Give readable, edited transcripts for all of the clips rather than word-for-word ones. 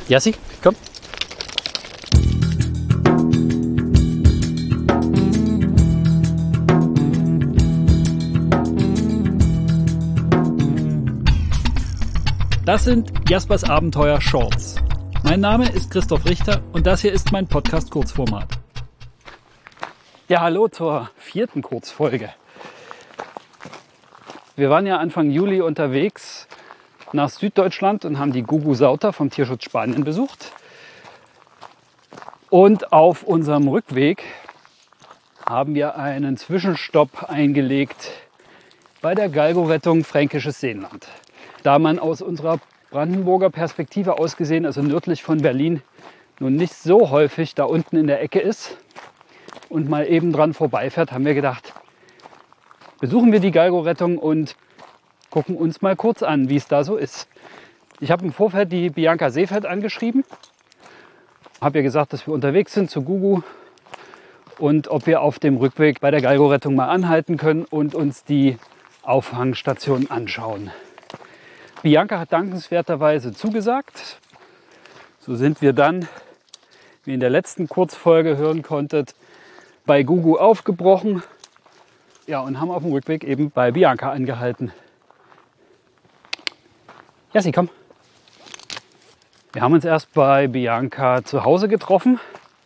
Jassi, komm. Das sind Jaspers Abenteuer Shorts. Mein Name ist Christoph Richter und das hier ist mein Podcast Kurzformat. Ja, hallo zur 4. Kurzfolge. Wir waren ja Anfang Juli unterwegs nach Süddeutschland und haben die Gugu Sauter vom Tierschutz Spanien besucht. Und auf unserem Rückweg haben wir einen Zwischenstopp eingelegt bei der Galgo-Rettung Fränkisches Seenland. Da man aus unserer Brandenburger Perspektive aus gesehen, also nördlich von Berlin, nun nicht so häufig da unten in der Ecke ist und mal eben dran vorbeifährt, haben wir gedacht, besuchen wir die Galgo-Rettung und gucken uns mal kurz an, wie es da so ist. Ich habe im Vorfeld die Bianca Seefeld angeschrieben, habe ihr gesagt, dass wir unterwegs sind zu Gugu und ob wir auf dem Rückweg bei der Galgo-Rettung mal anhalten können und uns die Auffangstation anschauen. Bianca hat dankenswerterweise zugesagt. So sind wir dann, wie in der letzten Kurzfolge hören konntet, bei Gugu aufgebrochen. Ja, und haben auf dem Rückweg eben bei Bianca angehalten. Jassi, komm. Wir haben uns erst bei Bianca zu Hause getroffen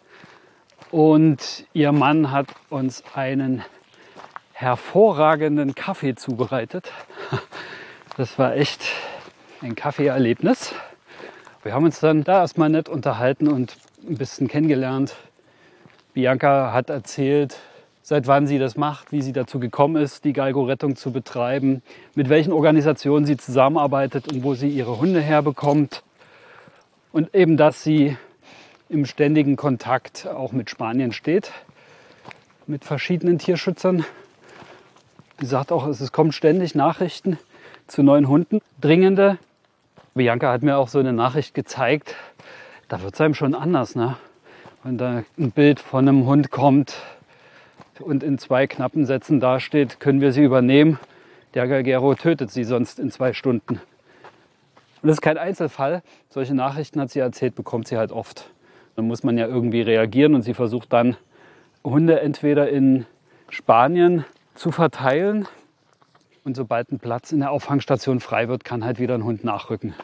und ihr Mann hat uns einen hervorragenden Kaffee zubereitet. Das war echt ein Kaffeeerlebnis. Wir haben uns dann da erstmal nett unterhalten und ein bisschen kennengelernt. Bianca hat erzählt, seit wann sie das macht, wie sie dazu gekommen ist, die Galgo-Rettung zu betreiben, mit welchen Organisationen sie zusammenarbeitet und wo sie ihre Hunde herbekommt. Und eben, dass sie im ständigen Kontakt auch mit Spanien steht, mit verschiedenen Tierschützern. Sie sagt auch, es kommen ständig Nachrichten zu neuen Hunden, dringende. Bianca hat mir auch so eine Nachricht gezeigt, da wird es einem schon anders, ne? Wenn da ein Bild von einem Hund kommt und in 2 knappen Sätzen dasteht, können wir sie übernehmen. Der Galgero tötet sie sonst in 2 Stunden. Und das ist kein Einzelfall. Solche Nachrichten, hat sie erzählt, bekommt sie halt oft. Dann muss man ja irgendwie reagieren und sie versucht dann, Hunde entweder in Spanien zu verteilen. Und sobald ein Platz in der Auffangstation frei wird, kann halt wieder ein Hund nachrücken.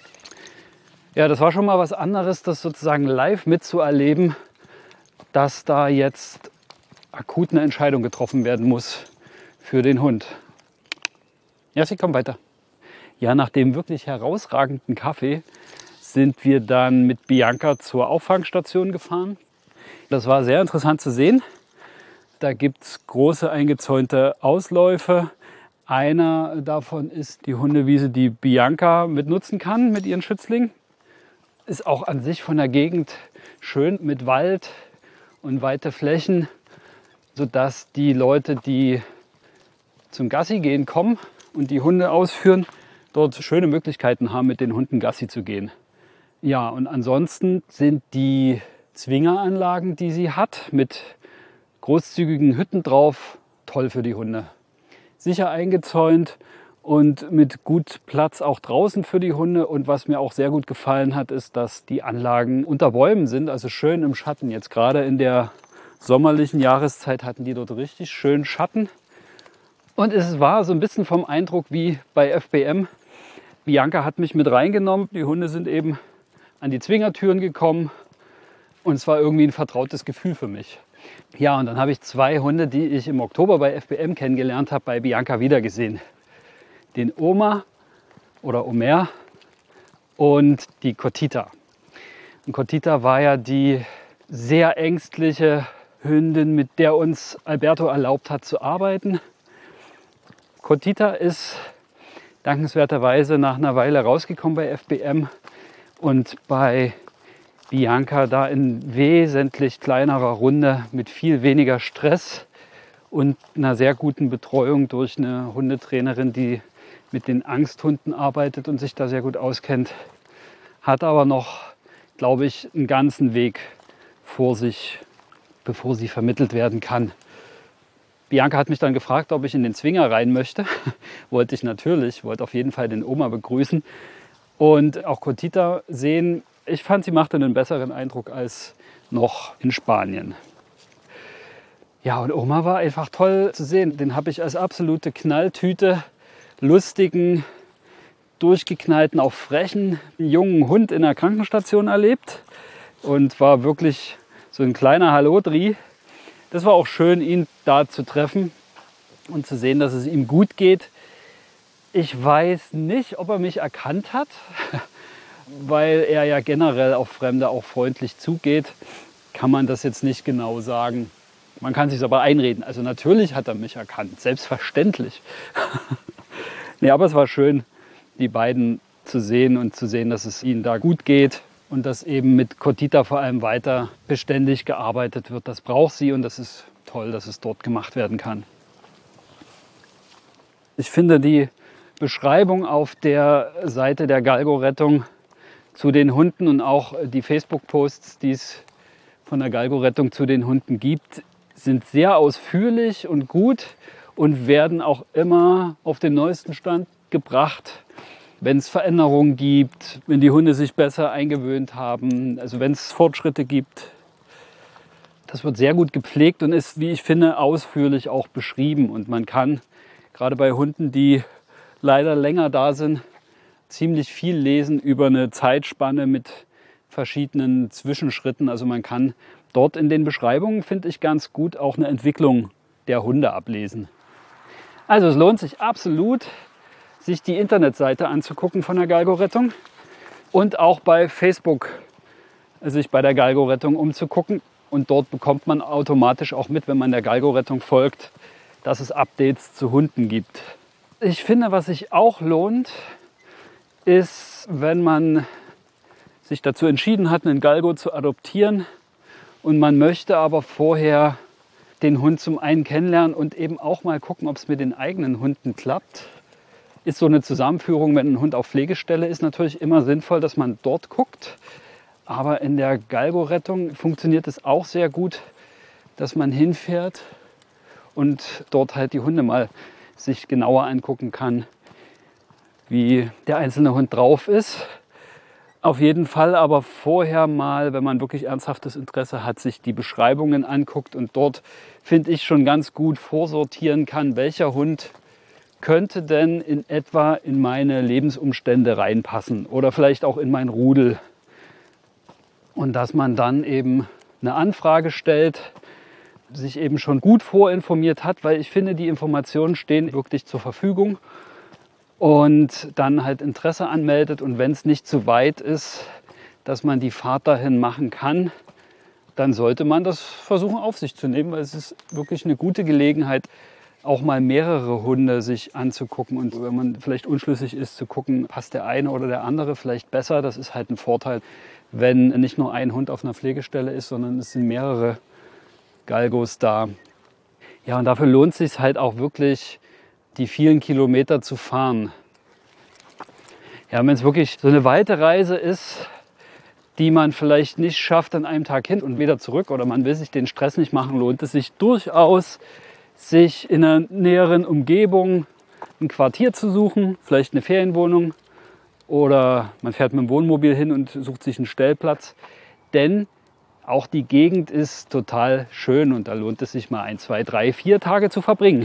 Ja, das war schon mal was anderes, das sozusagen live mitzuerleben, dass da jetzt akut eine Entscheidung getroffen werden muss für den Hund. Ja, sie kommt weiter. Ja, nach dem wirklich herausragenden Kaffee sind wir dann mit Bianca zur Auffangstation gefahren. Das war sehr interessant zu sehen. Da gibt es große eingezäunte Ausläufe. Einer davon ist die Hundewiese, die Bianca mitnutzen kann mit ihren Schützlingen. Ist auch an sich von der Gegend schön mit Wald und weite Flächen, sodass die Leute, die zum Gassi gehen kommen und die Hunde ausführen, dort schöne Möglichkeiten haben, mit den Hunden Gassi zu gehen. Ja, und ansonsten sind die Zwingeranlagen, die sie hat, mit großzügigen Hütten drauf, toll für die Hunde. Sicher eingezäunt und mit gut Platz auch draußen für die Hunde. Und was mir auch sehr gut gefallen hat, ist, dass die Anlagen unter Bäumen sind, also schön im Schatten. Jetzt gerade in der sommerlichen Jahreszeit hatten die dort richtig schön Schatten. Und es war so ein bisschen vom Eindruck wie bei FBM. Bianca hat mich mit reingenommen. Die Hunde sind eben an die Zwingertüren gekommen. Und es war irgendwie ein vertrautes Gefühl für mich. Ja, und dann habe ich 2 Hunde, die ich im Oktober bei FBM kennengelernt habe, bei Bianca wiedergesehen. Den Oma oder Omer und die Cotita. Und Cotita war ja die sehr ängstliche Hündin, mit der uns Alberto erlaubt hat zu arbeiten. Cotita ist dankenswerterweise nach einer Weile rausgekommen bei FBM und bei Bianca da in wesentlich kleinerer Runde mit viel weniger Stress und einer sehr guten Betreuung durch eine Hundetrainerin, die mit den Angsthunden arbeitet und sich da sehr gut auskennt, hat aber noch, glaube ich, einen ganzen Weg vor sich, bevor sie vermittelt werden kann. Bianca hat mich dann gefragt, ob ich in den Zwinger rein möchte. Wollte ich natürlich, wollte auf jeden Fall den Oma begrüßen und auch Cotita sehen. Ich fand, sie machte einen besseren Eindruck als noch in Spanien. Ja, und Oma war einfach toll zu sehen. Den habe ich als absolute Knalltüte, lustigen, durchgeknallten, auch frechen, jungen Hund in der Krankenstation erlebt. Und war wirklich so ein kleiner Hallodri. Das war auch schön, ihn da zu treffen und zu sehen, dass es ihm gut geht. Ich weiß nicht, ob er mich erkannt hat, weil er ja generell auf Fremde auch freundlich zugeht. Kann man das jetzt nicht genau sagen. Man kann es sich aber einreden. Also natürlich hat er mich erkannt, selbstverständlich. Nee, aber es war schön, die beiden zu sehen und zu sehen, dass es ihnen da gut geht. Und dass eben mit Cotita vor allem weiter beständig gearbeitet wird. Das braucht sie und das ist toll, dass es dort gemacht werden kann. Ich finde die Beschreibung auf der Seite der Galgo-Rettung zu den Hunden und auch die Facebook-Posts, die es von der Galgo-Rettung zu den Hunden gibt, sind sehr ausführlich und gut und werden auch immer auf den neuesten Stand gebracht. Wenn es Veränderungen gibt, wenn die Hunde sich besser eingewöhnt haben, also wenn es Fortschritte gibt. Das wird sehr gut gepflegt und ist, wie ich finde, ausführlich auch beschrieben. Und man kann gerade bei Hunden, die leider länger da sind, ziemlich viel lesen über eine Zeitspanne mit verschiedenen Zwischenschritten. Also man kann dort in den Beschreibungen, finde ich, ganz gut auch eine Entwicklung der Hunde ablesen. Also es lohnt sich absolut, sich die Internetseite anzugucken von der Galgo-Rettung und auch bei Facebook sich bei der Galgo-Rettung umzugucken. Und dort bekommt man automatisch auch mit, wenn man der Galgo-Rettung folgt, dass es Updates zu Hunden gibt. Ich finde, was sich auch lohnt, ist, wenn man sich dazu entschieden hat, einen Galgo zu adoptieren und man möchte aber vorher den Hund zum einen kennenlernen und eben auch mal gucken, ob es mit den eigenen Hunden klappt. Ist so eine Zusammenführung, wenn ein Hund auf Pflegestelle ist, natürlich immer sinnvoll, dass man dort guckt. Aber in der Galgo-Rettung funktioniert es auch sehr gut, dass man hinfährt und dort halt die Hunde mal sich genauer angucken kann, wie der einzelne Hund drauf ist. Auf jeden Fall aber vorher mal, wenn man wirklich ernsthaftes Interesse hat, sich die Beschreibungen anguckt und dort, finde ich, schon ganz gut vorsortieren kann, welcher Hund könnte denn in etwa in meine Lebensumstände reinpassen oder vielleicht auch in mein Rudel. Und dass man dann eben eine Anfrage stellt, sich eben schon gut vorinformiert hat, weil ich finde, die Informationen stehen wirklich zur Verfügung und dann halt Interesse anmeldet und wenn es nicht zu weit ist, dass man die Fahrt dahin machen kann, dann sollte man das versuchen auf sich zu nehmen, weil es ist wirklich eine gute Gelegenheit, auch mal mehrere Hunde sich anzugucken und wenn man vielleicht unschlüssig ist, zu gucken, passt der eine oder der andere vielleicht besser. Das ist halt ein Vorteil, wenn nicht nur ein Hund auf einer Pflegestelle ist, sondern es sind mehrere Galgos da. Ja, und dafür lohnt es sich halt auch wirklich, die vielen Kilometer zu fahren. Ja, wenn es wirklich so eine weite Reise ist, die man vielleicht nicht schafft an einem Tag hin und wieder zurück oder man will sich den Stress nicht machen, lohnt es sich durchaus, sich in einer näheren Umgebung ein Quartier zu suchen, vielleicht eine Ferienwohnung oder man fährt mit dem Wohnmobil hin und sucht sich einen Stellplatz. Denn auch die Gegend ist total schön und da lohnt es sich mal 1, 2, 3, 4 Tage zu verbringen.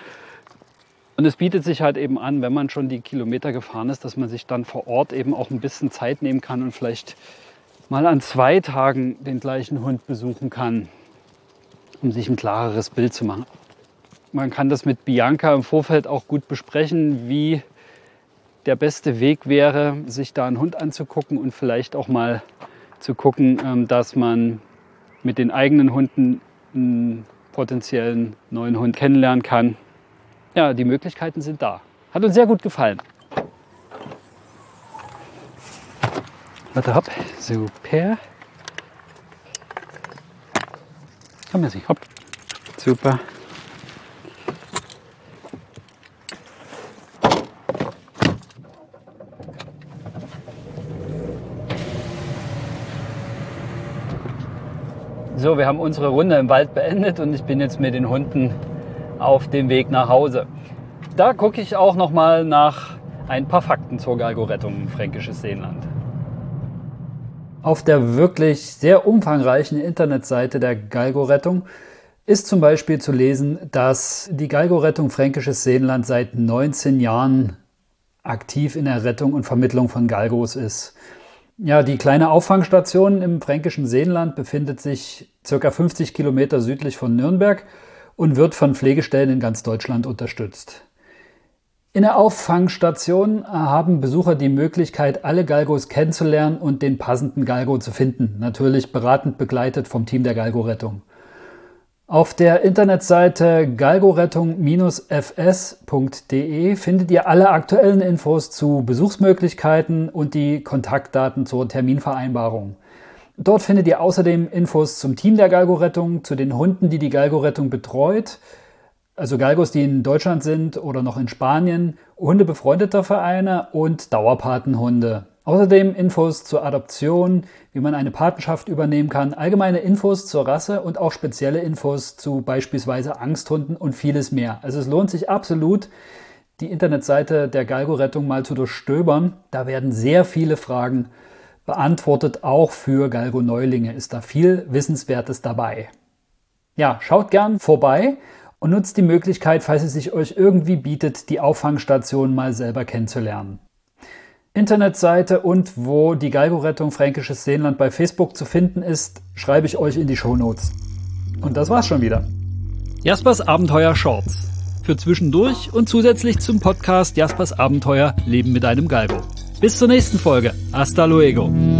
Und es bietet sich halt eben an, wenn man schon die Kilometer gefahren ist, dass man sich dann vor Ort eben auch ein bisschen Zeit nehmen kann und vielleicht mal an 2 Tagen den gleichen Hund besuchen kann, um sich ein klareres Bild zu machen. Man kann das mit Bianca im Vorfeld auch gut besprechen, wie der beste Weg wäre, sich da einen Hund anzugucken und vielleicht auch mal zu gucken, dass man mit den eigenen Hunden einen potenziellen neuen Hund kennenlernen kann. Ja, die Möglichkeiten sind da. Hat uns sehr gut gefallen. Warte, hopp. Super. Komm, Messi, hopp. Super. So, wir haben unsere Runde im Wald beendet und ich bin jetzt mit den Hunden auf dem Weg nach Hause. Da gucke ich auch noch mal nach ein paar Fakten zur Galgo-Rettung im Fränkisches Seenland. Auf der wirklich sehr umfangreichen Internetseite der Galgo-Rettung ist zum Beispiel zu lesen, dass die Galgo-Rettung Fränkisches Seenland seit 19 Jahren aktiv in der Rettung und Vermittlung von Galgos ist. Ja, die kleine Auffangstation im Fränkischen Seenland befindet sich ca. 50 Kilometer südlich von Nürnberg und wird von Pflegestellen in ganz Deutschland unterstützt. In der Auffangstation haben Besucher die Möglichkeit, alle Galgos kennenzulernen und den passenden Galgo zu finden, natürlich beratend begleitet vom Team der Galgo-Rettung. Auf der Internetseite galgorettung-fs.de findet ihr alle aktuellen Infos zu Besuchsmöglichkeiten und die Kontaktdaten zur Terminvereinbarung. Dort findet ihr außerdem Infos zum Team der Galgo-Rettung, zu den Hunden, die die Galgo-Rettung betreut, also Galgos, die in Deutschland sind oder noch in Spanien, Hunde befreundeter Vereine und Dauerpatenhunde. Außerdem Infos zur Adoption, wie man eine Patenschaft übernehmen kann, allgemeine Infos zur Rasse und auch spezielle Infos zu beispielsweise Angsthunden und vieles mehr. Also es lohnt sich absolut, die Internetseite der Galgo-Rettung mal zu durchstöbern. Da werden sehr viele Fragen beantwortet, auch für Galgo-Neulinge ist da viel Wissenswertes dabei. Ja, schaut gern vorbei und nutzt die Möglichkeit, falls es sich euch irgendwie bietet, die Auffangstation mal selber kennenzulernen. Internetseite und wo die Galgo-Rettung Fränkisches Seenland bei Facebook zu finden ist, schreibe ich euch in die Shownotes. Und das war's schon wieder. Jaspers Abenteuer Shorts. Für zwischendurch und zusätzlich zum Podcast Jaspers Abenteuer Leben mit einem Galgo. Bis zur nächsten Folge. Hasta luego.